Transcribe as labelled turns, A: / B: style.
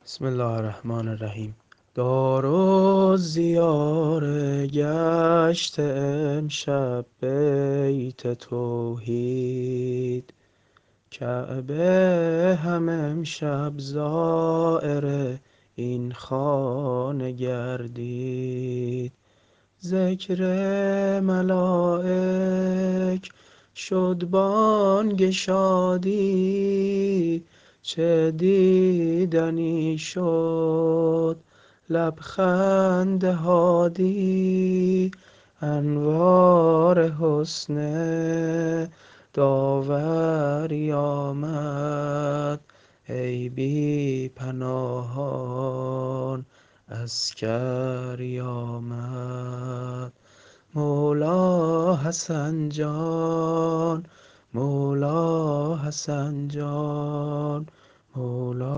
A: بسم الله الرحمن الرحیم. دار و زیاره گشت امشب بیت توحید، کعبه هم امشب زائر این خانه گردید. ذکر ملائک شد بانگ شادی، چه دیدنی شد لبخند هادی. انوار حسن داوری آمد، ای بی پناهان عسکری آمد. مولا حسن جان، مولا حسن جان، مولا